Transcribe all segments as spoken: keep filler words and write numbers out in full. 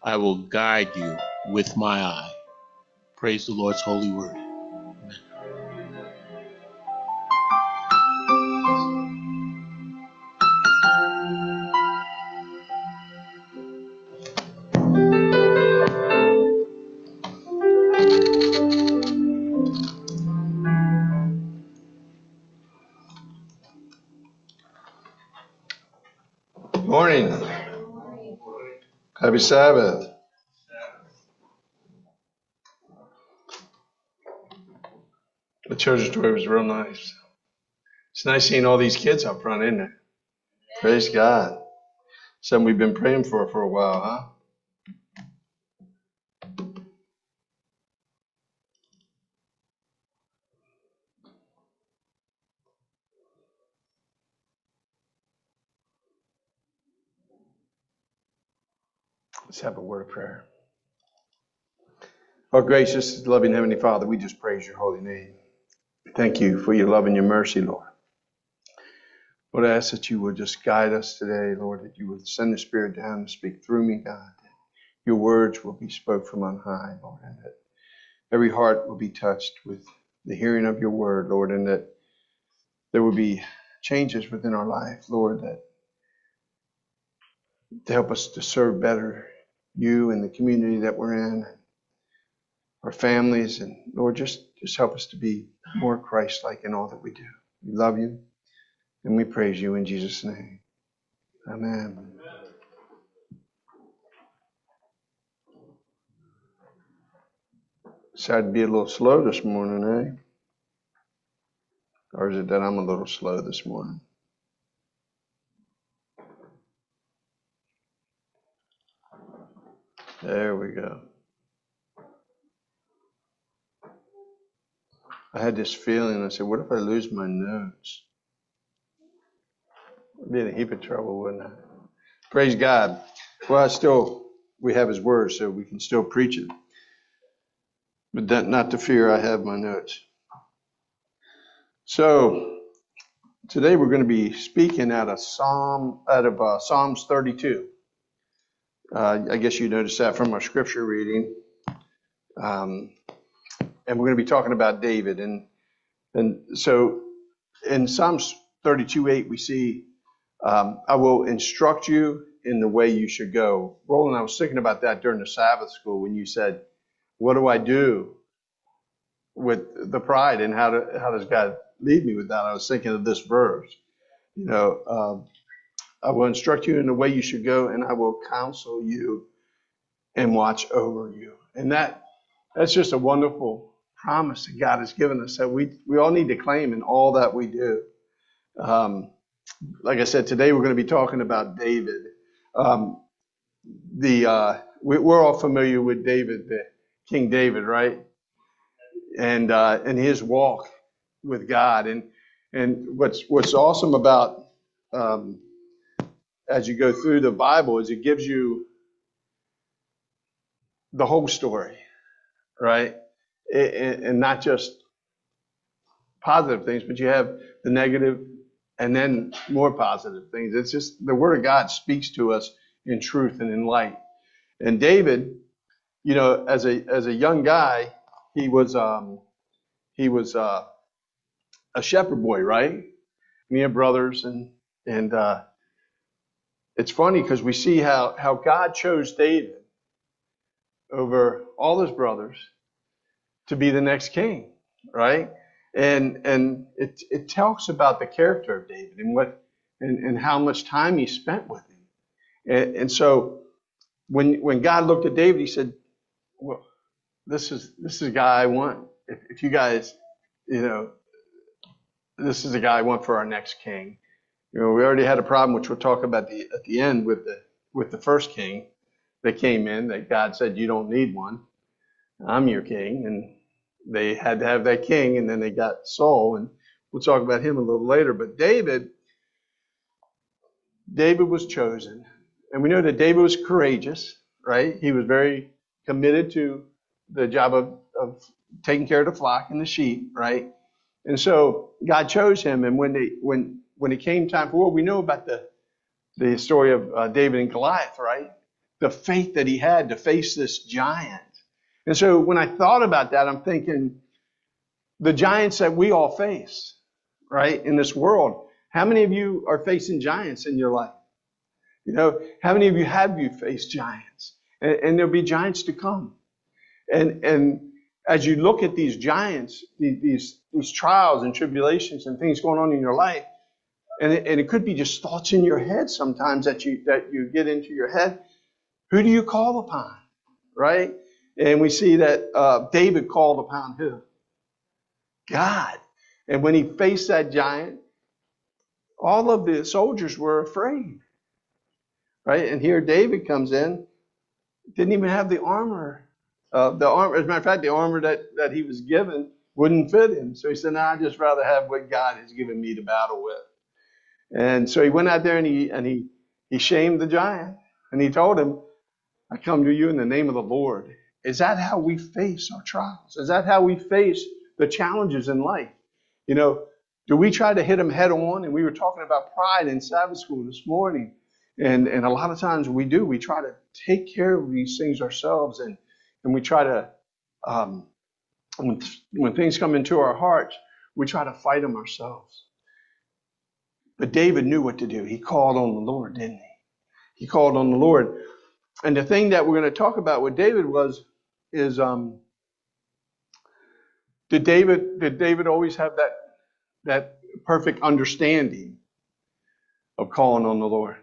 I will guide you with my eye. Praise the Lord's holy word. Morning. Happy Sabbath. The children's story was real nice. It's nice seeing all these kids up front, isn't it? Praise God. Something we've been praying for for a while, huh? Let's have a word of prayer. Our gracious, loving Heavenly Father, we just praise your holy name. Thank you for your love and your mercy, Lord. Lord, I ask that you would just guide us today, Lord, that you would send the Spirit down to speak through me, God. That your words will be spoke from on high, Lord, and that every heart will be touched with the hearing of your word, Lord, and that there will be changes within our life, Lord, that to help us to serve better you and the community that we're in, our families, and Lord, just, just help us to be more Christ-like in all that we do. We love you, and we praise you in Jesus' name. Amen. Decided to be a little slow this morning, eh? Or is it that I'm a little slow this morning? There we go. I had this feeling. I said, what if I lose my notes? I'd be in a heap of trouble, wouldn't I? Praise God. Well, I still, we have his word, so we can still preach it. But that, not to fear, I have my notes. So today we're going to be speaking out of Psalm, out of uh, Psalms thirty-two. Uh, I guess you noticed that from our scripture reading. Um, and we're going to be talking about David. And and so in Psalms thirty-two eight, we see, um, I will instruct you in the way you should go. Roland, I was thinking about that during the Sabbath school when you said, what do I do with the pride, and how do, how does God lead me with that? I was thinking of this verse. You know, um, I will instruct you in the way you should go, and I will counsel you and watch over you. And that that's just a wonderful promise that God has given us that we we all need to claim in all that we do. Um, like I said, today we're going to be talking about David. Um, the uh, we, we're all familiar with David, the King David, right? And uh, and his walk with God. And and what's what's awesome about um, as you go through the Bible is it gives you the whole story, right? And, and not just positive things, but you have the negative and then more positive things. It's just the Word of God speaks to us in truth and in light. And David, you know, as a as a young guy, he was um, he was uh, a shepherd boy, right? Me and brothers, and and uh, it's funny because we see how how God chose David over all his brothers to be the next king, right? And and it it talks about the character of David and what and, and how much time he spent with him. And, and so when when God looked at David, he said, well, this is this is a guy I want. If, if you guys, you know, this is the guy I want for our next king. You know, we already had a problem, which we'll talk about the, at the end with the with the first king that came in, that God said, you don't need one. I'm your king. And they had to have that king, and then they got Saul, and we'll talk about him a little later. But David, David was chosen. And we know that David was courageous, right? He was very committed to the job of, of taking care of the flock and the sheep, right? And so God chose him. And when they when when it came time for war, we know about the the story of uh, David and Goliath, right? the faith that he had to face this giant. And so when I thought about that, I'm thinking the giants that we all face, right, in this world. How many of you are facing giants in your life? You know, how many of you have you faced giants? And, and there'll be giants to come. And and as you look at these giants, these, these these trials and tribulations and things going on in your life, and it, and it could be just thoughts in your head sometimes that you that you get into your head. Who do you call upon, right? And we see that uh, David called upon who? God. And when he faced that giant, all of the soldiers were afraid, right? And here David comes in, didn't even have the armor. Uh, the armor, as a matter of fact, the armor that, that he was given wouldn't fit him. So he said, "No, I'd just rather have what God has given me to battle with." And so he went out there and he and he he shamed the giant, and he told him, "I come to you in the name of the Lord." Is that how we face our trials? Is that how we face the challenges in life? You know, do we try to hit them head on? And we were talking about pride in Sabbath school this morning. And, and a lot of times we do. We try to take care of these things ourselves. And, and we try to, um, when, when things come into our hearts, we try to fight them ourselves. But David knew what to do. He called on the Lord, didn't he? He called on the Lord. And the thing that we're going to talk about with David was, is, um, did David, did David always have that, that perfect understanding of calling on the Lord?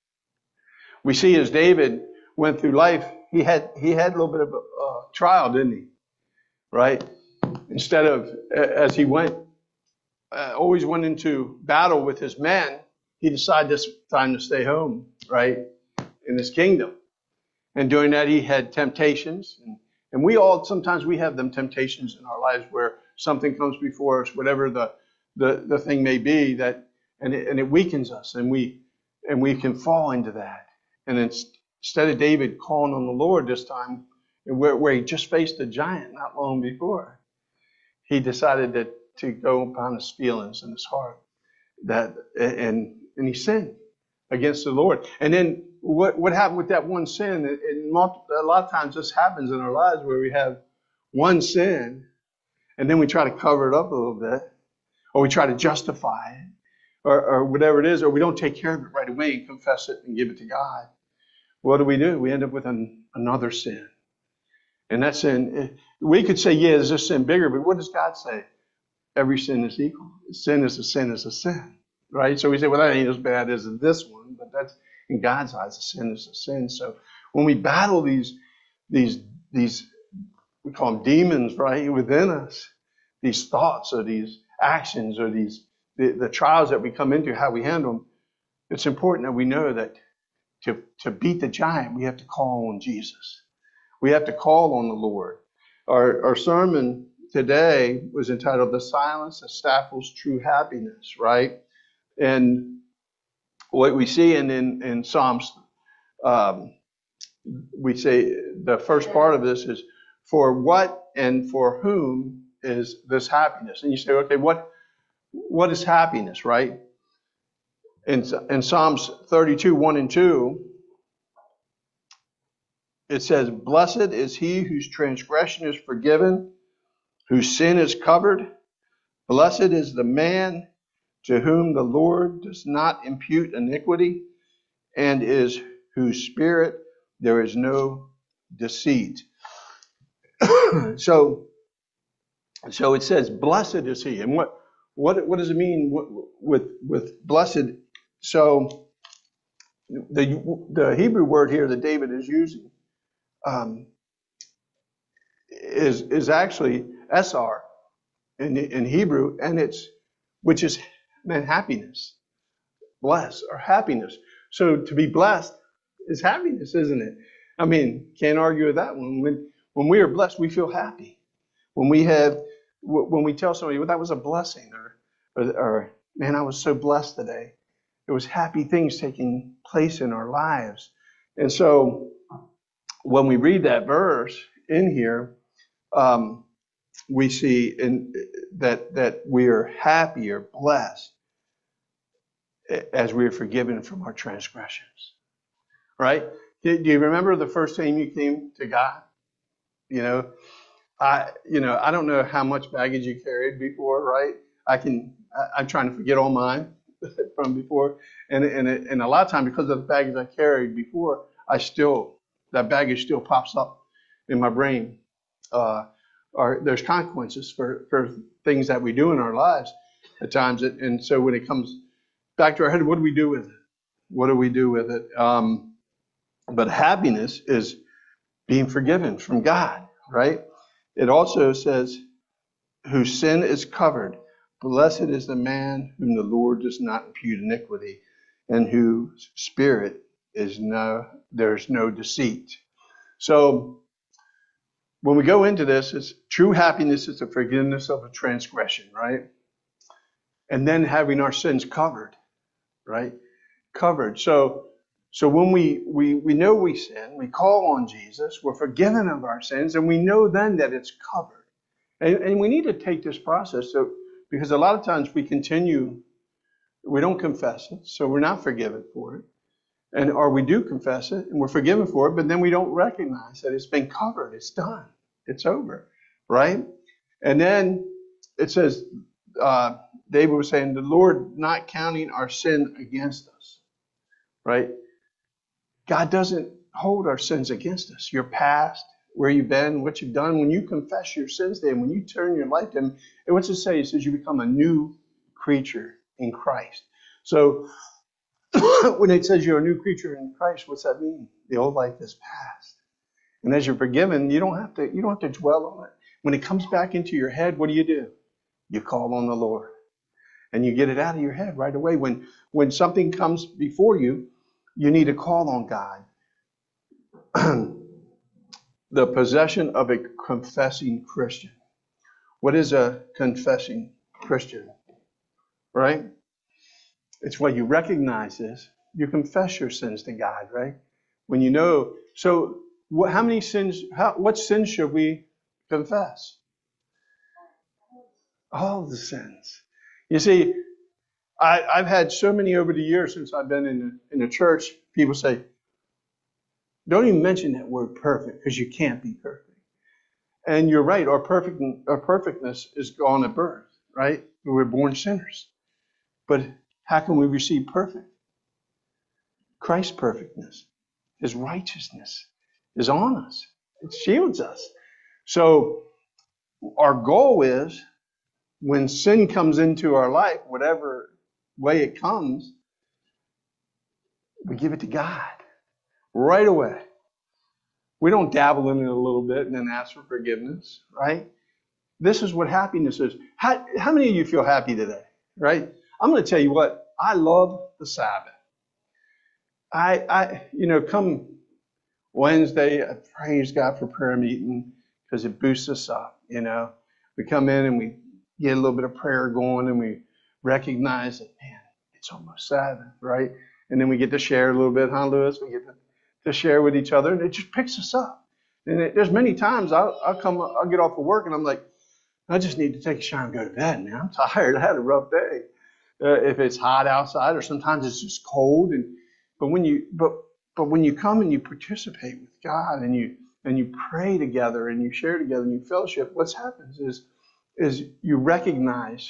We see as David went through life, he had, he had a little bit of a, a trial, didn't he? Right? Instead of, as he went, uh, always went into battle with his men, he decided this time to stay home, right? In his kingdom. And doing that, he had temptations. And, and we all, sometimes we have them temptations in our lives where something comes before us, whatever the, the, the thing may be, that, and it, and it weakens us, and we, and we can fall into that. And it's, instead of David calling on the Lord this time, where, where he just faced a giant not long before, he decided to, to go upon his feelings and his heart. That, and, and he sinned against the Lord. And then what, what happened with that one sin? It, it, a lot of times this happens in our lives where we have one sin and then we try to cover it up a little bit, or we try to justify it, or, or whatever it is, or we don't take care of it right away and confess it and give it to God. What do we do? We end up with an, another sin. And that sin, we could say, yeah, is this sin bigger? But what does God say? Every sin is equal. Sin is a sin is a sin, right? So we say, well, that ain't as bad as this one, but that's in God's eyes, a sin is a sin. So when we battle these, these, these, we call them demons, right, within us, these thoughts or these actions or these the, the trials that we come into, how we handle them, it's important that we know that to, to beat the giant, we have to call on Jesus. We have to call on the Lord. Our, our sermon today was entitled "The Silence That Stifles True Happiness," right? And what we see in, in, in Psalms, um, we say the first part of this is, for what and for whom is this happiness? And you say, okay, what what is happiness, right? In, in Psalms thirty-two, one and two, it says, "Blessed is he whose transgression is forgiven, whose sin is covered. Blessed is the man to whom the Lord does not impute iniquity, and is whose spirit there is no deceit." so, so it says, "Blessed is he," and what what what does it mean with with blessed? So, the the Hebrew word here that David is using um, is is actually esar in in Hebrew, and it's which is meant happiness, blessed or happiness. So to be blessed is happiness, isn't it? I mean, can't argue with that one. When when we are blessed, we feel happy. When we have when we tell somebody, well, that was a blessing, or, or or man, I was so blessed today. It was happy things taking place in our lives. And so when we read that verse in here, um, we see in, that that we are happy or blessed as we are forgiven from our transgressions, right? Do do you remember the first time you came to God? You know, I, you know, I don't know how much baggage you carried before, right? I can, I, I'm trying to forget all mine from before. And, and, it, and a lot of times because of the baggage I carried before, I still, that baggage still pops up in my brain. Uh, or there's consequences for, for things that we do in our lives at times. And so when it comes back to our head, what do we do with it? What do we do with it? Um, but happiness is being forgiven from God, right? It also says, whose sin is covered. Blessed is the man whom the Lord does not impute iniquity, and whose spirit is no, there's no deceit. So when we go into this, it's true happiness is the forgiveness of a transgression, right? And then having our sins covered, right? Covered. So so when we, we, we know we sin, we call on Jesus, we're forgiven of our sins, and we know then that it's covered. And, and we need to take this process so because a lot of times we continue, we don't confess it, so we're not forgiven for it. And or we do confess it and we're forgiven for it, but then we don't recognize that it's been covered, it's done, it's over, right? And then it says, uh, David was saying, the Lord not counting our sin against us, right? God doesn't hold our sins against us. Your past, where you've been, what you've done, when you confess your sins to Him, when you turn your life to Him, and what's it say? It says you become a new creature in Christ. So when it says you're a new creature in Christ, what's that mean? The old life is past. And as you're forgiven, you don't have to, you don't have to dwell on it. When it comes back into your head, what do you do? You call on the Lord. And you get it out of your head right away. When when something comes before you, you need to call on God. The possession of a confessing Christian. What is a confessing Christian? Right? It's when you recognize this, you confess your sins to God, right? When you know, so what, how many sins, how, what sins should we confess? All the sins. You see, I, I've had so many over the years since I've been in the, in the church, people say, don't even mention that word perfect because you can't be perfect. And you're right, our perfect our perfectness is gone at birth, right? We're born sinners. But how can we receive perfect? Christ's perfectness, His righteousness is on us. It shields us. So our goal is when sin comes into our life, whatever way it comes, we give it to God right away. We don't dabble in it a little bit and then ask for forgiveness, right? This is what happiness is. How, how many of you feel happy today, right? I'm going to tell you what, I love the Sabbath. I, I, you know, come Wednesday, I praise God for prayer meeting because it boosts us up, you know. We come in and we get a little bit of prayer going and we recognize that, man, it's almost Sabbath, right? And then we get to share a little bit, huh, Lewis? We get to, to share with each other and it just picks us up. And it, there's many times I'll, I'll come, I'll get off of work and I'm like, I just need to take a shower and go to bed, man. I'm tired. I had a rough day. Uh, if it's hot outside or sometimes it's just cold. And but when you but but when you come and you participate with God and you and you pray together and you share together and you fellowship, what happens is is you recognize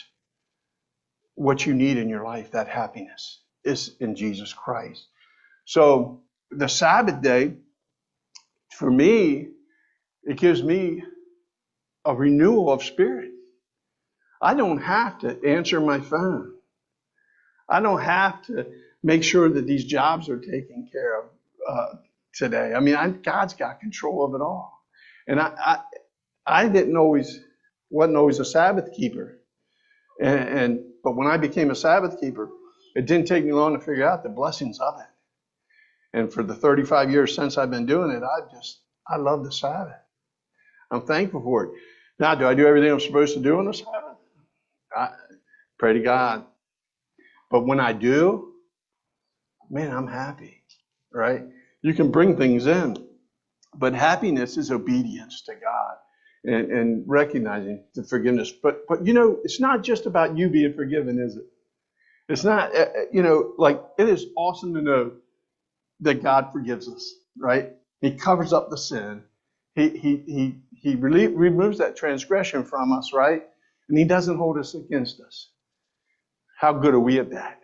what you need in your life. That happiness is in Jesus Christ. So the Sabbath day, for me, it gives me a renewal of spirit. I don't have to answer my phone. I don't have to make sure that these jobs are taken care of uh, today. I mean, I, God's got control of it all. And I, I, I didn't always, wasn't always a Sabbath keeper. And, and but when I became a Sabbath keeper, it didn't take me long to figure out the blessings of it. And for the thirty-five years since I've been doing it, I just, I love the Sabbath. I'm thankful for it. Now, do I do everything I'm supposed to do on the Sabbath? I pray to God. But when I do, man, I'm happy, right? You can bring things in, but happiness is obedience to God and, and recognizing the forgiveness. But, but you know, it's not just about you being forgiven, is it? It's not, you know, like it is awesome to know that God forgives us. right? He covers up the sin. He he he he relie- removes that transgression from us, right? And he doesn't hold us against us. How good are we at that?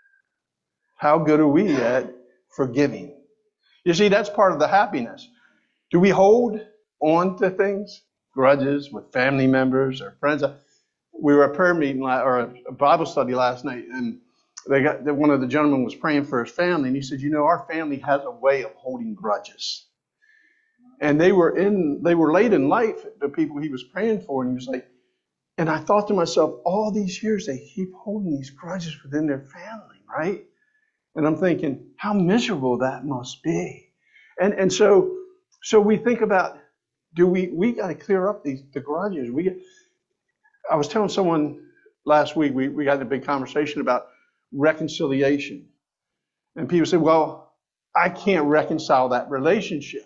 How good are we at forgiving? You see, that's part of the happiness. Do we hold on to things, grudges with family members or friends? We were at a prayer meeting or a Bible study last night, and they got one of the gentlemen was praying for his family, and he said, "You know, our family has a way of holding grudges." And they were in, they were late in life, the people he was praying for, and he was like, and I thought to myself, all these years they keep holding these grudges within their family, right? And I'm thinking, how miserable that must be. And and so so we think about, do we we got to clear up these the grudges. We get, I was telling someone last week, we, we had a big conversation about reconciliation. And people say, well, I can't reconcile that relationship.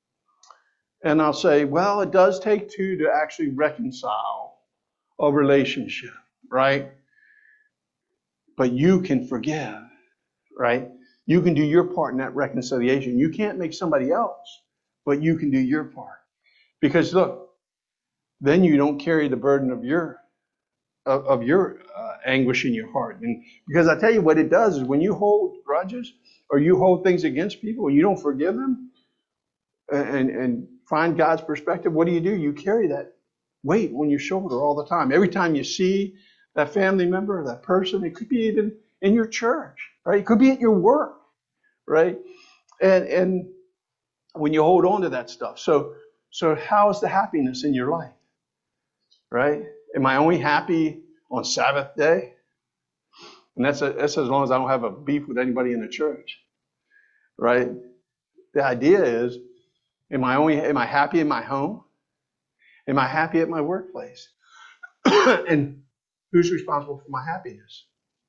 And I'll say, well, it does take two to actually reconcile a relationship, right? But you can forgive, right? You can do your part in that reconciliation. You can't make somebody else, but you can do your part. Because look, then you don't carry the burden of your of, of your uh, anguish in your heart. And because I tell you what it does is when you hold grudges or you hold things against people and you don't forgive them and, and find God's perspective, what do you do? You carry that weight on your shoulder all the time. Every time you see that family member or that person, it could be even in your church, right? It could be at your work, right? And and when you hold on to that stuff. So so how is the happiness in your life? Right? Am I only happy on Sabbath day? And that's, a, that's as long as I don't have a beef with anybody in the church. Right? The idea is, am I only am I happy in my home? Am I happy at my workplace? And who's responsible for my happiness?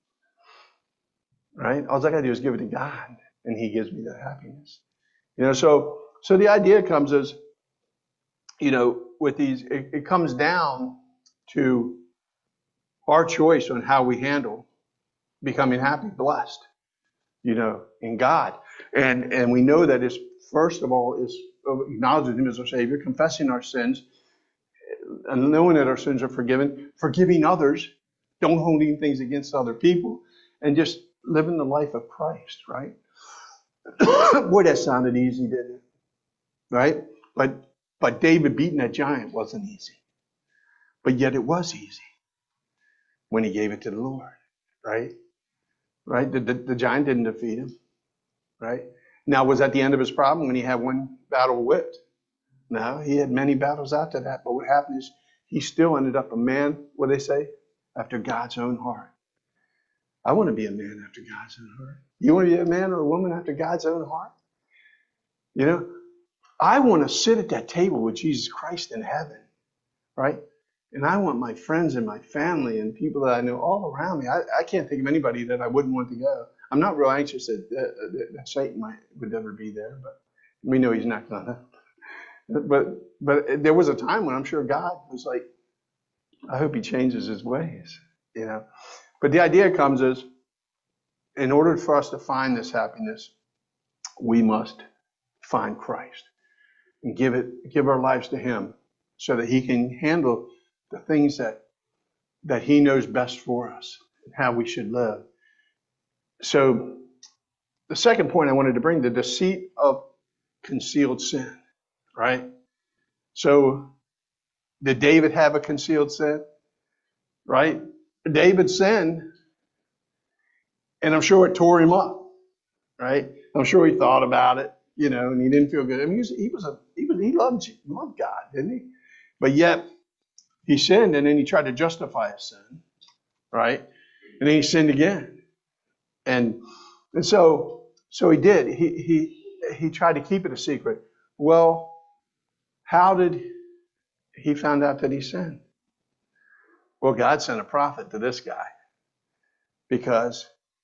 Right? All I gotta do is give it to God, and He gives me that happiness. You know, so so the idea comes as, you know, with these, it, it comes down to our choice on how we handle becoming happy, blessed, you know, in God. And and we know that is, first of all, is acknowledging Him as our Savior, confessing our sins, and knowing that our sins are forgiven, forgiving others, don't holding things against other people, and just living the life of Christ, right? Boy, that sounded easy, didn't it? Right? But but David beating that giant wasn't easy. But yet it was easy when he gave it to the Lord, right? Right? The, the, the giant didn't defeat him, right? Now, was that the end of his problem when he had one battle whipped? No, he had many battles after that. But what happened is he still ended up a man, what do they say? After God's own heart. I want to be a man after God's own heart. You want to be a man or a woman after God's own heart? You know, I want to sit at that table with Jesus Christ in heaven, right? And I want my friends and my family and people that I know all around me. I, I can't think of anybody that I wouldn't want to go. I'm not real anxious that, that, that Satan might would ever be there, but we know he's not gonna. But but there was a time when I'm sure God was like, I hope he changes his ways, you know. But the idea comes is, in order for us to find this happiness, we must find Christ and give it, give our lives to Him, so that He can handle the things that that He knows best for us and how we should live. So, the second point I wanted to bring, the deceit of concealed sin, right? So, did David have a concealed sin? Right? David sinned, and I'm sure it tore him up, right? I'm sure he thought about it, you know, and he didn't feel good. I mean, he was, he was a he was he loved loved God, didn't he? But yet he sinned, and then he tried to justify his sin, right? And then he sinned again, and and so so he did. He he he tried to keep it a secret. Well, how did he find out that he sinned? Well, God sent a prophet to this guy because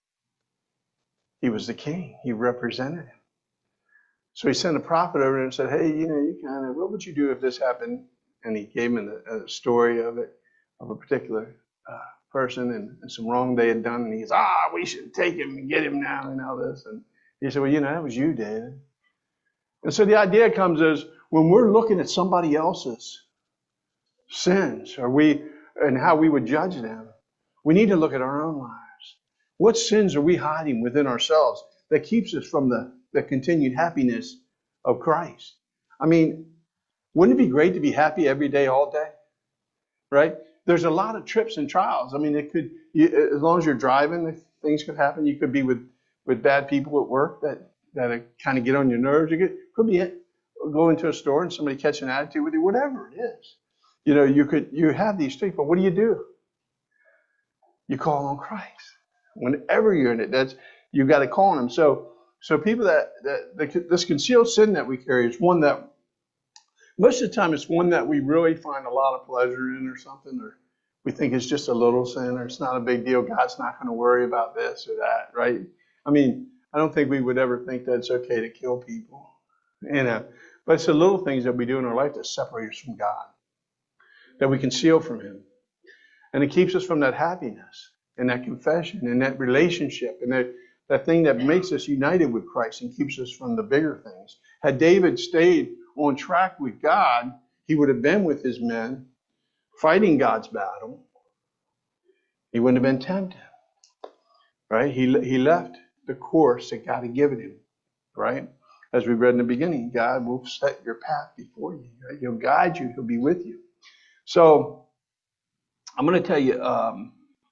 he was the king. He represented him. So he sent a prophet over and said, hey, you know, you kind of, what would you do if this happened? And he gave him a, a story of it, of a particular uh, person and, and some wrong they had done. And he's, ah, we should take him and get him now and all this. And he said, well, you know, that was you, David. And so the idea comes is when we're looking at somebody else's sins, or we and how we would judge them, we need to look at our own lives. What sins are we hiding within ourselves that keeps us from the, the continued happiness of Christ? I mean, wouldn't it be great to be happy every day, all day? Right? There's a lot of trips and trials. I mean, it could, you, as long as you're driving, things could happen. You could be with, with bad people at work that, that kind of get on your nerves. You could, could be it. Go into a store and somebody catch an attitude with you, whatever it is. You know, you could, you have these things, but what do you do? You call on Christ. Whenever you're in it, that's, you got to call on Him. So, so people that, that, that, this concealed sin that we carry is one that, most of the time it's one that we really find a lot of pleasure in or something, or we think it's just a little sin, or it's not a big deal. God's not going to worry about this or that, right? I mean, I don't think we would ever think that it's okay to kill people, you know. But it's the little things that we do in our life that separate us from God, that we conceal from Him. And it keeps us from that happiness and that confession and that relationship and that, that thing that makes us united with Christ and keeps us from the bigger things. Had David stayed on track with God, he would have been with his men fighting God's battle. He wouldn't have been tempted, right? He, he left the course that God had given him, right? As we read in the beginning, God will set your path before you, right? He'll guide you. He'll be with you. So I'm going to tell you, um,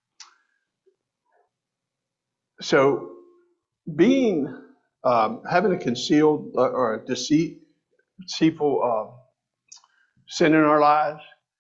so being, um, having a concealed uh, or a deceit, deceitful uh, sin in our lives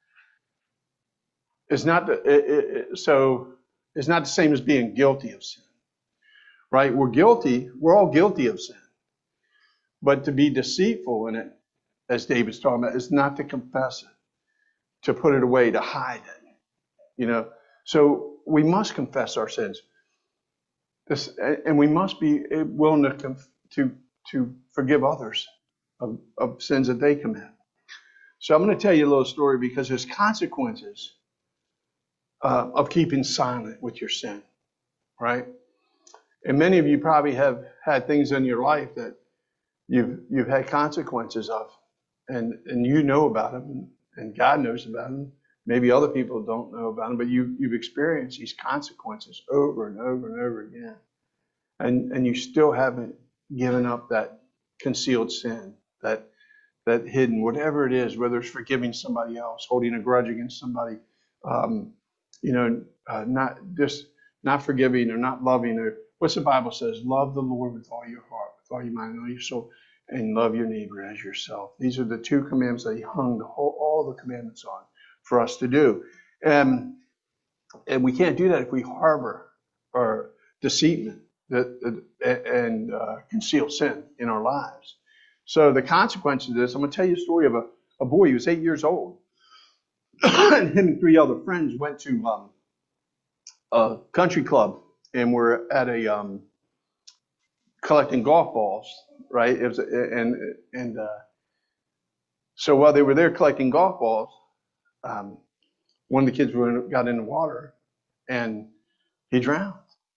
is not the, it, it, so it's not the same as being guilty of sin, right? We're guilty. We're all guilty of sin, but to be deceitful in it, as David's talking about, is not to confess it, to put it away, to hide it, you know. So we must confess our sins. This, and we must be willing to to to forgive others of, of sins that they commit. So I'm going to tell you a little story because there's consequences uh, of keeping silent with your sin, right? And many of you probably have had things in your life that you've you've had consequences of, and and you know about them, and God knows about them. Maybe other people don't know about them, but you you've experienced these consequences over and over and over again. And and you still haven't given up that concealed sin, that that hidden, whatever it is, whether it's forgiving somebody else, holding a grudge against somebody, um, you know, uh, not just not forgiving or not loving, or what's the Bible says? Love the Lord with all your heart, with all your mind, and all your soul, and love your neighbor as yourself. These are the two commandments that He hung the whole, all the commandments on for us to do, and and we can't do that if we harbor or deceitment and uh, conceal sin in our lives. So the consequence of this, I'm going to tell you a story of a, a boy. He was eight years old. And him and three other friends went to um, a country club and were at a um, collecting golf balls, right? It was, and and uh, so while they were there collecting golf balls, um, one of the kids were, got in the water and he drowned.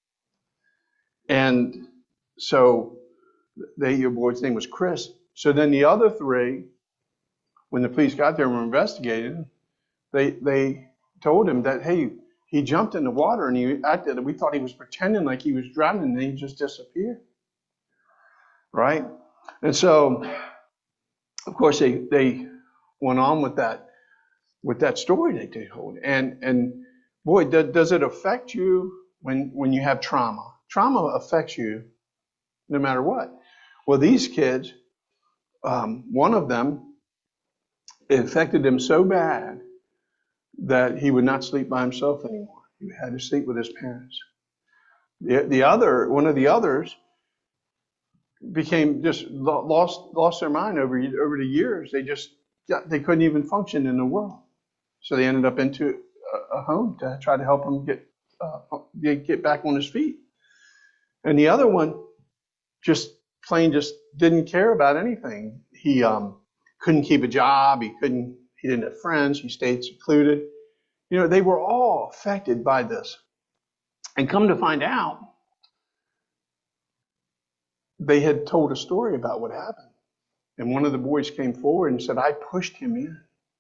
And so the eight-year boy's name was Chris. So then the other three, when the police got there and were investigating, they they told him that, hey, he jumped in the water and he acted, we thought he was pretending like he was drowning and then he just disappeared. Right? And so, of course, they, they went on with that with that story they told. And and boy, does, does it affect you when when you have trauma? Trauma affects you no matter what. Well, these kids, um, one of them, it affected him so bad that he would not sleep by himself anymore. He had to sleep with his parents. The, the other, one of the others, became just lost lost their mind over over the years. They just they couldn't even function in the world, so they ended up into a, a home to try to help him get uh, get back on his feet. And the other one just plain just didn't care about anything. He um, couldn't keep a job. He couldn't. He didn't have friends. He stayed secluded. You know, they were all affected by this. And come to find out, they had told a story about what happened. And one of the boys came forward and said, I pushed him in.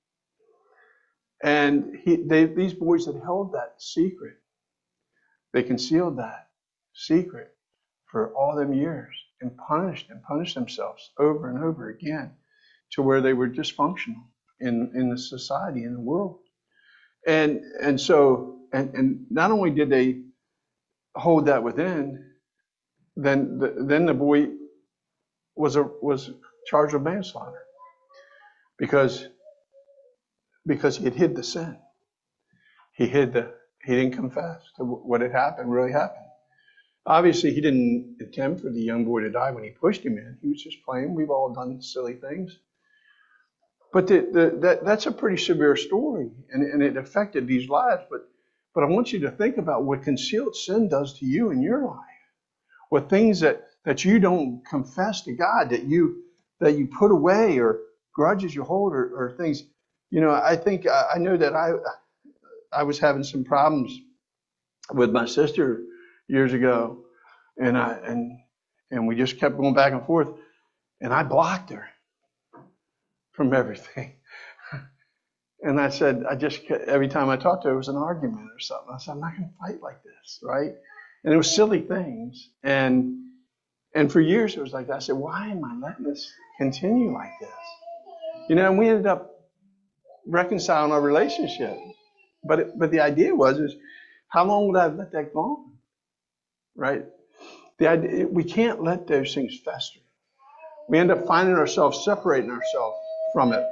And he, they, these boys had held that secret. They concealed that secret for all them years and punished and punished themselves over and over again to where they were dysfunctional in, in the society, in the world. And and so, and, and not only did they hold that within, then the, then the boy was a, was charged with manslaughter because because he had hid the sin. He hid the he didn't confess to what had happened, really happened. Obviously, he didn't intend for the young boy to die when he pushed him in. He was just playing. We've all done silly things. But the, the, that, that's a pretty severe story, and, and it affected these lives. But, but I want you to think about what concealed sin does to you in your life. What things that, that you don't confess to God, that you that you put away, or grudges you hold, or, or things. You know, I think I know that I I was having some problems with my sister years ago, and I and and we just kept going back and forth, and I blocked her from everything. And I said, I just every time I talked to her, it was an argument or something. I said, I'm not going to fight like this, right? And it was silly things, and and for years it was like that. I said, why am I letting this continue like this? You know, and we ended up reconciling our relationship. But it, but the idea was is, how long would I have let that go on, right? The idea, we can't let those things fester. We end up finding ourselves separating ourselves from it.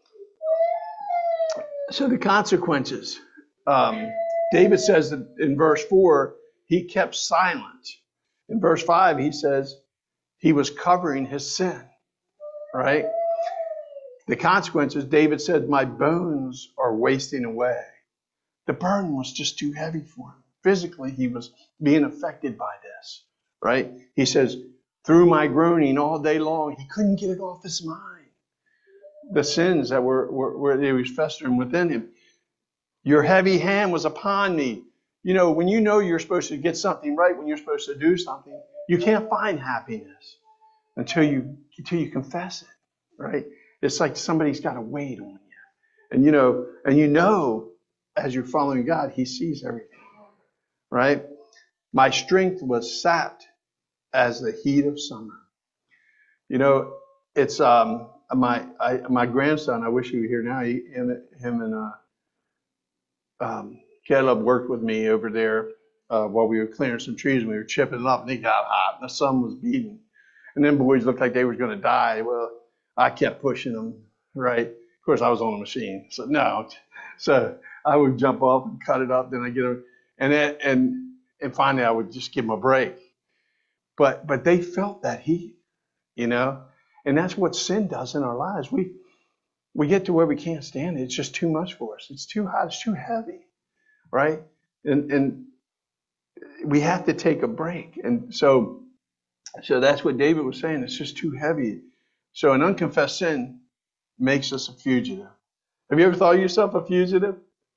So the consequences. Um, David says that in verse four, he kept silent. In verse five, he says he was covering his sin, right? The consequences, David said, my bones are wasting away. The burden was just too heavy for him. Physically, he was being affected by this, right? He says, through my groaning all day long, he couldn't get it off his mind. The sins that were, were, were they was festering within him. Your heavy hand was upon me. You know, when you know you're supposed to get something right, when you're supposed to do something, you can't find happiness until you until you confess it, right? It's like somebody's got a weight on you. And you know, and you know, as you're following God, He sees everything, right? My strength was sapped as the heat of summer. You know, it's um my I, my grandson. I wish he were here now. He, him, him and uh, um, Caleb worked with me over there uh, while we were clearing some trees, and we were chipping it up, and it got hot, and the sun was beating, and them boys looked like they were going to die. Well, I kept pushing them, right? Of course, I was on the machine, so no. So I would jump off and cut it up, then I get them, and then, and and finally I would just give them a break. But but they felt that heat, you know, and that's what sin does in our lives. We we get to where we can't stand it. It's just too much for us. It's too hot. It's too heavy, right? And and we have to take a break. And so so that's what David was saying. It's just too heavy. So an unconfessed sin makes us a fugitive. Have you ever thought of yourself a fugitive?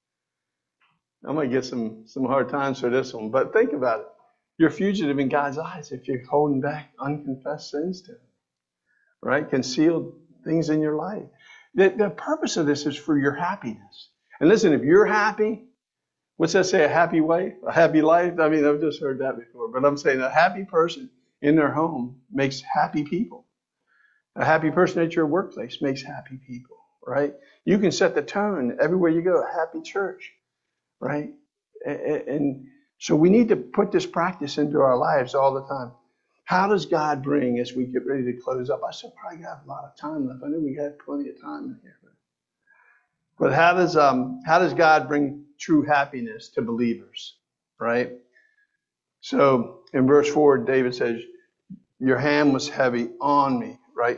I might get some some hard times for this one, but think about it. You're a fugitive in God's eyes if you're holding back unconfessed sins to Him, right? Concealed things in your life. The, the purpose of this is for your happiness. And listen, if you're happy, what's that say? A happy wife, a happy life? I mean, I've just heard that before, but I'm saying a happy person in their home makes happy people. A happy person at your workplace makes happy people, right? You can set the tone everywhere you go, a happy church, right? And so we need to put this practice into our lives all the time. How does God bring, as we get ready to close up? I still probably got a lot of time left. I know we got plenty of time in here. But how does um how does God bring true happiness to believers, right? So in verse four, David says, your hand was heavy on me, right?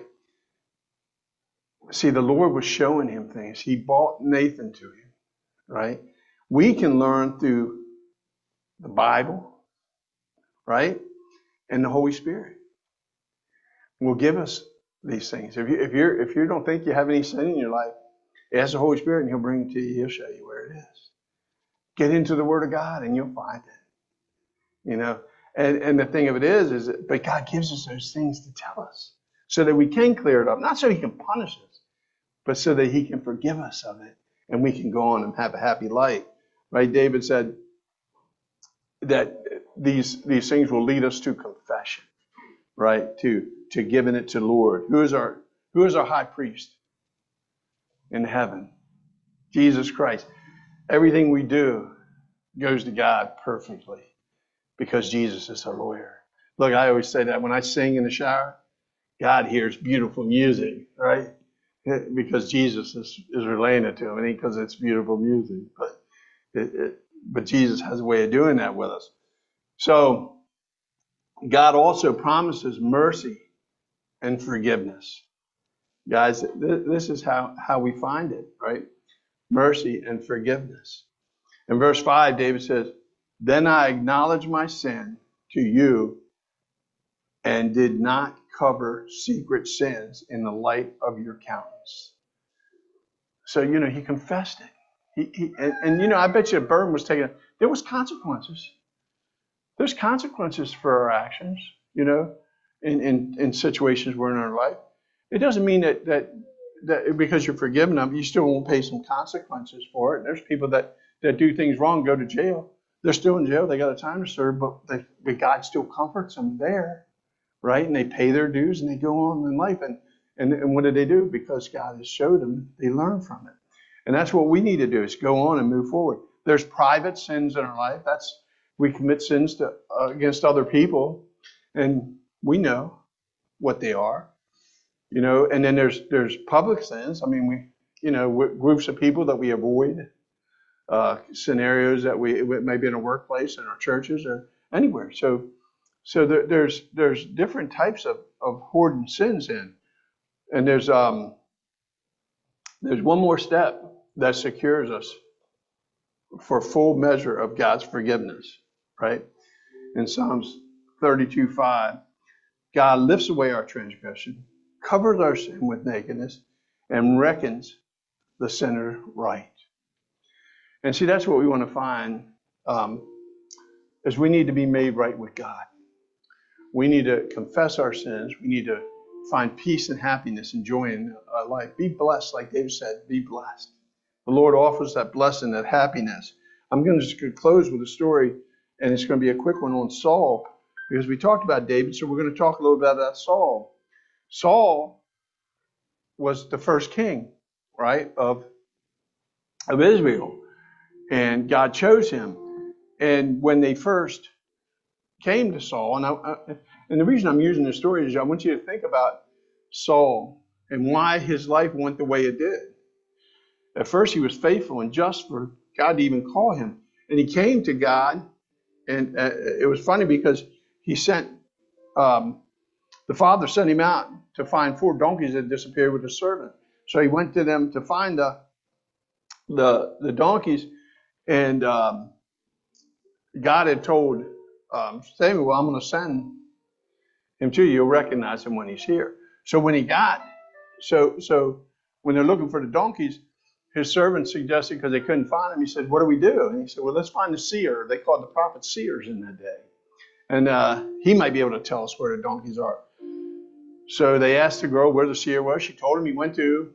See, the Lord was showing him things. He brought Nathan to him, right? We can learn through the Bible, right? And the Holy Spirit will give us these things. If you if you if you don't think you have any sin in your life, ask the Holy Spirit and He'll bring it to you. He'll show you where it is. Get into the Word of God and you'll find it. You know, and and the thing of it is, is that, but God gives us those things to tell us so that we can clear it up. Not so he can punish us, but so that he can forgive us of it and we can go on and have a happy life. Right? David said that these these things will lead us to confession, right? To to giving it to the Lord. Who is our who is our high priest in heaven? Jesus Christ. Everything we do goes to God perfectly because Jesus is our lawyer. Look, I always say that when I sing in the shower, God hears beautiful music, right? Because Jesus is, is relaying it to him, and because it's beautiful music. But it, it, but Jesus has a way of doing that with us. So God also promises mercy and forgiveness. Guys, th- this is how, how we find it, right? Mercy and forgiveness. In verse five, David says, "Then I acknowledged my sin to you and did not cover secret sins in the light of your countenance." So, you know, he confessed it. He, he, and, and, you know, I bet you a burden was taken. There was consequences. There's consequences for our actions, you know, in, in, in situations we're in our life. It doesn't mean that, that that because you're forgiven them, you still won't pay some consequences for it. There's people that, that do things wrong, go to jail. They're still in jail. They got a time to serve, but, they, but God still comforts them there, right? And they pay their dues and they go on in life. And, and, and what did they do? Because God has showed them, they learn from it. And that's what we need to do, is go on and move forward. There's private sins in our life. That's we commit sins to, uh, against other people, and we know what they are. You know, and then there's there's public sins. I mean, we, you know, groups of people that we avoid, uh, scenarios that we maybe in a workplace, in our churches, or anywhere. So, so there, there's there's different types of of hoarding sins in, and there's um there's one more step that secures us for full measure of God's forgiveness, right? In Psalms thirty-two five, God lifts away our transgression, covers our sin with nakedness, and reckons the sinner right. And see, that's what we want to find, um, is we need to be made right with God. We need to confess our sins. We need to find peace and happiness and joy in our life. Be blessed, like David said, be blessed. The Lord offers that blessing, that happiness. I'm going to just close with a story, and it's going to be a quick one on Saul, because we talked about David, so we're going to talk a little bit about Saul. Saul was the first king, right, of, of Israel, and God chose him. And when they first came to Saul, and, I, I, and the reason I'm using this story is I want you to think about Saul and why his life went the way it did. At first, he was faithful and just for God to even call him. And he came to God, and uh, it was funny because he sent, um, the father sent him out to find four donkeys that disappeared with a servant. So he went to them to find the the, the donkeys, and um, God had told um, Samuel, well, I'm going to send him to you. You'll recognize him when he's here. So when he got, so so when they're looking for the donkeys, his servant suggested, because they couldn't find him, he said, what do we do? And he said, well, let's find the seer. They called the prophets seers in that day. And uh, he might be able to tell us where the donkeys are. So they asked the girl where the seer was. She told him. He went to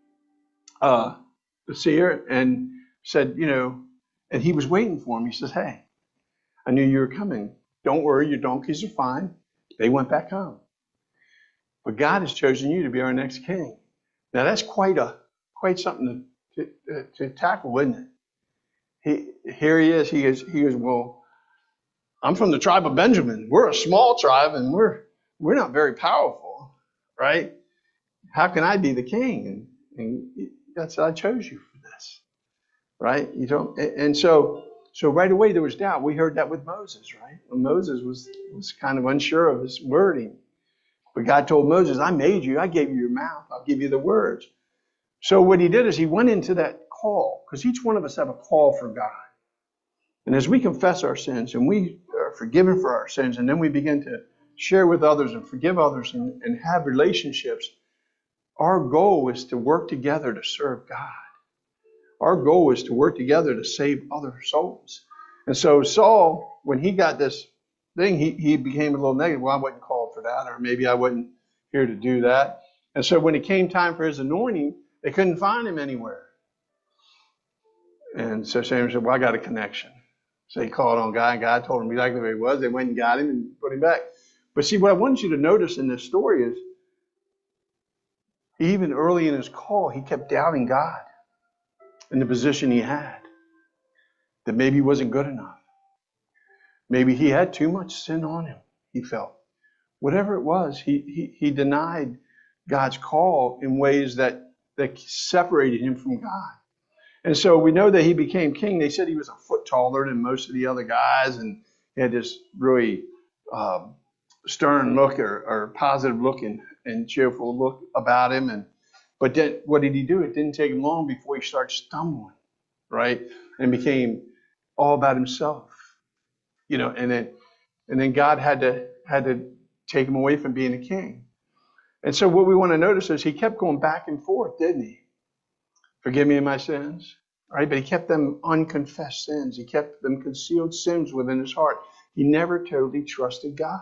uh, the seer and said, you know, and he was waiting for him. He says, hey, I knew you were coming. Don't worry, your donkeys are fine. They went back home. But God has chosen you to be our next king. Now that's quite a quite something to, to, to tackle, isn't it? He, here he is. He is. He is. Well, I'm from the tribe of Benjamin. We're a small tribe, and we're we're not very powerful, right? How can I be the king? And, and that's I chose you for this, right? You don't. And so so right away there was doubt. We heard that with Moses, right? When Moses was was kind of unsure of his wording, but God told Moses, "I made you. I gave you your mouth. I'll give you the words." So what he did is he went into that call, because each one of us have a call for God. And as we confess our sins and we are forgiven for our sins, and then we begin to share with others and forgive others and, and have relationships, our goal is to work together to serve God. Our goal is to work together to save other souls. And so Saul, when he got this thing, he, he became a little negative. Well, I wasn't called for that, or maybe I wasn't here to do that. And so when it came time for his anointing, they couldn't find him anywhere. And so Samuel said, well, I got a connection. So he called on God, and God told him exactly where he was. They went and got him and put him back. But see, what I want you to notice in this story is, even early in his call, he kept doubting God and the position he had. That maybe he wasn't good enough. Maybe he had too much sin on him, he felt. Whatever it was, he, he, he denied God's call in ways that, that separated him from God. And so we know that he became king. They said he was a foot taller than most of the other guys, and he had this really um, stern look or, or positive look and, and cheerful look about him. And but then, what did he do? It didn't take him long before he started stumbling, right, and became all about himself, you know. And then, and then God had to had to take him away from being a king. And so, what we want to notice is he kept going back and forth, didn't he? Forgive me of my sins. Right? But he kept them unconfessed sins. He kept them concealed sins within his heart. He never totally trusted God.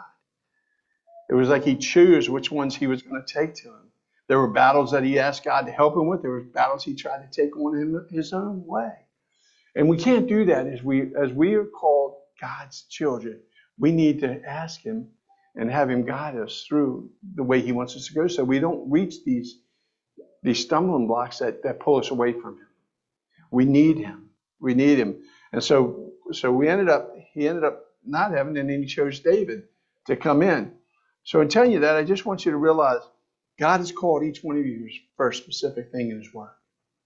It was like he chose which ones he was going to take to him. There were battles that he asked God to help him with. There were battles he tried to take on him his own way. And we can't do that as we as we are called God's children. We need to ask him and have him guide us through the way he wants us to go, so we don't reach these these stumbling blocks that, that pull us away from him. We need him. We need him. And so so we ended up, he ended up not having, and then he chose David to come in. So in telling you that, I just want you to realize God has called each one of you for a specific thing in his word.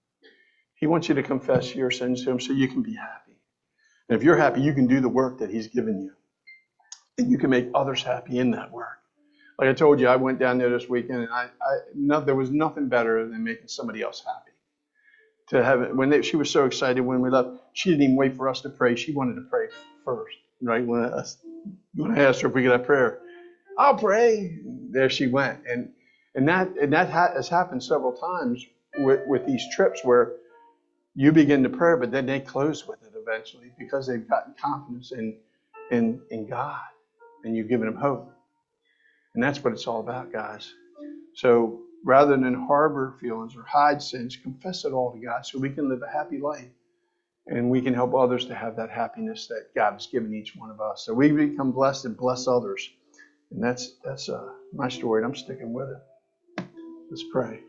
He wants you to confess your sins to him so you can be happy. And if you're happy, you can do the work that he's given you. And you can make others happy in that work. Like I told you, I went down there this weekend, and I, I no, there was nothing better than making somebody else happy. To have it, when they, she was so excited when we left, she didn't even wait for us to pray. She wanted to pray first, right? When I, when I asked her if we could have prayer, I'll pray. There she went, and and that and that ha- has happened several times with with these trips where you begin to pray, but then they close with it eventually because they've gotten confidence in in in God, and you've given them hope. And that's what it's all about, guys. So rather than harbor feelings or hide sins, confess it all to God so we can live a happy life. And we can help others to have that happiness that God has given each one of us. So we become blessed and bless others. And that's that's uh, my story, and I'm sticking with it. Let's pray.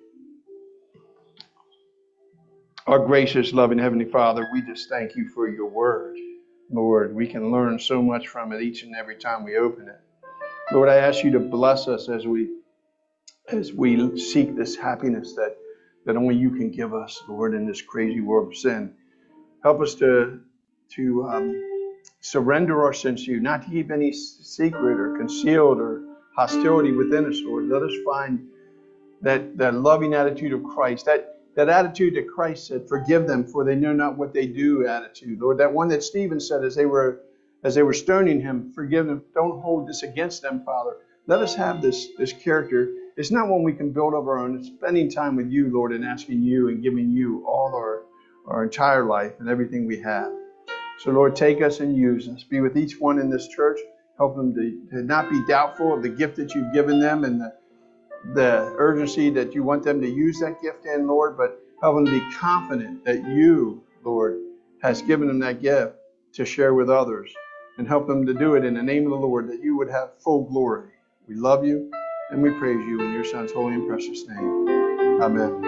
Our gracious, loving Heavenly Father, we just thank you for your word. Lord, we can learn so much from it each and every time we open it. Lord, I ask you to bless us as we as we seek this happiness that, that only you can give us, Lord, in this crazy world of sin. Help us to, to um, surrender our sins to you, not to keep any secret or concealed or hostility within us, Lord. Let us find that, that loving attitude of Christ, that, that attitude that Christ said, forgive them for they know not what they do attitude. Lord, that one that Stephen said as they were as they were stoning him, forgive them, don't hold this against them, Father. Let us have this, this character. It's not one we can build of our own. It's spending time with you, Lord, and asking you and giving you all our, our entire life and everything we have. So, Lord, take us and use us. Be with each one in this church. Help them to, to not be doubtful of the gift that you've given them and the, the urgency that you want them to use that gift in, Lord, but help them to be confident that you, Lord, has given them that gift to share with others, and help them to do it in the name of the Lord, that you would have full glory. We love you and we praise you in your Son's holy and precious name. Amen.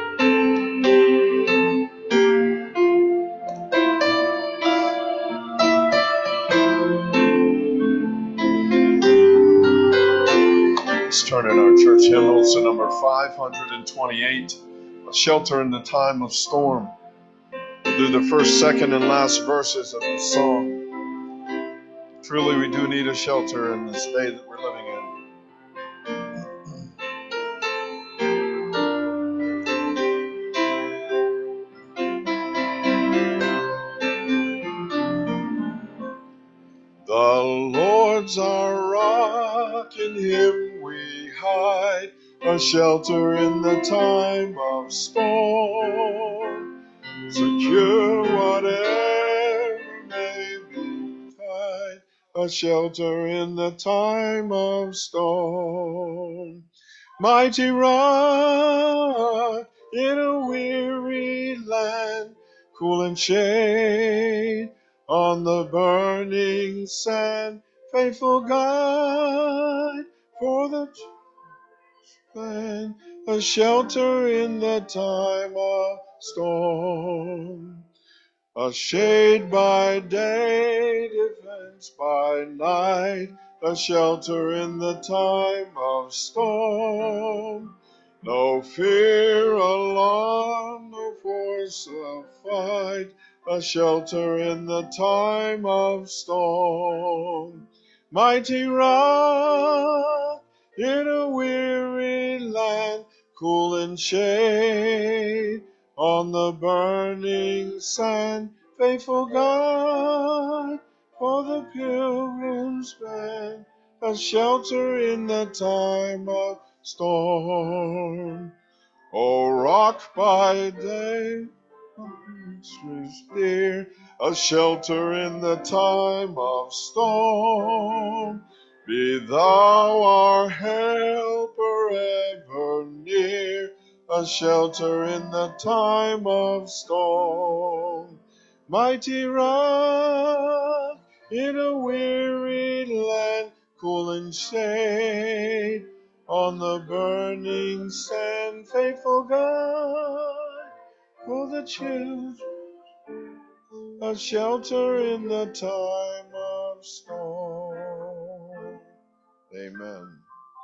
Let's turn in our church hymnals to number five hundred twenty-eight, A Shelter in the Time of Storm. We'll do the first, second, and last verses of the song. Truly, we do need a shelter in this day that we're living in. The Lord's our rock, in him we hide, a shelter in the time of storm. Secure whatever may betide, a shelter in the time of storm. mighty rock in a weary land, cool and shade on the burning sand, faithful guide for the land, a shelter in the time of storm, a shade by day, defense by night, a shelter in the time of storm. No fear, alarm, no force of fight, a shelter in the time of storm. Mighty rock in a weary land, cool and shade on the burning sand, faithful God for the pilgrim's band, a shelter in the time of storm. O rock by day, streams near, a shelter in the time of storm. Be thou our helper ever near, a shelter in the time of storm. Mighty rock in a weary land, cool and shade on the burning sand, faithful God for the children, a shelter in the time of storm. Amen.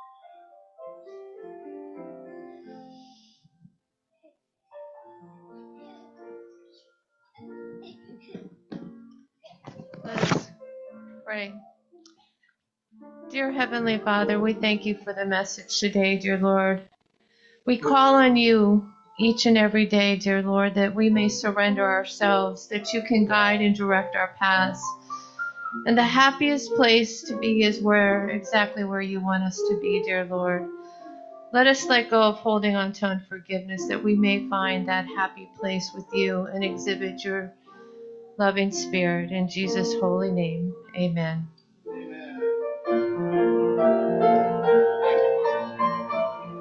Let's pray. Dear Heavenly Father, we thank you for the message today, dear Lord. We call on you each and every day, dear Lord, that we may surrender ourselves, that you can guide and direct our paths. And the happiest place to be is where exactly where you want us to be, dear Lord. Let us let go of holding on to unforgiveness, that we may find that happy place with you and exhibit your loving spirit. In Jesus' holy name, amen.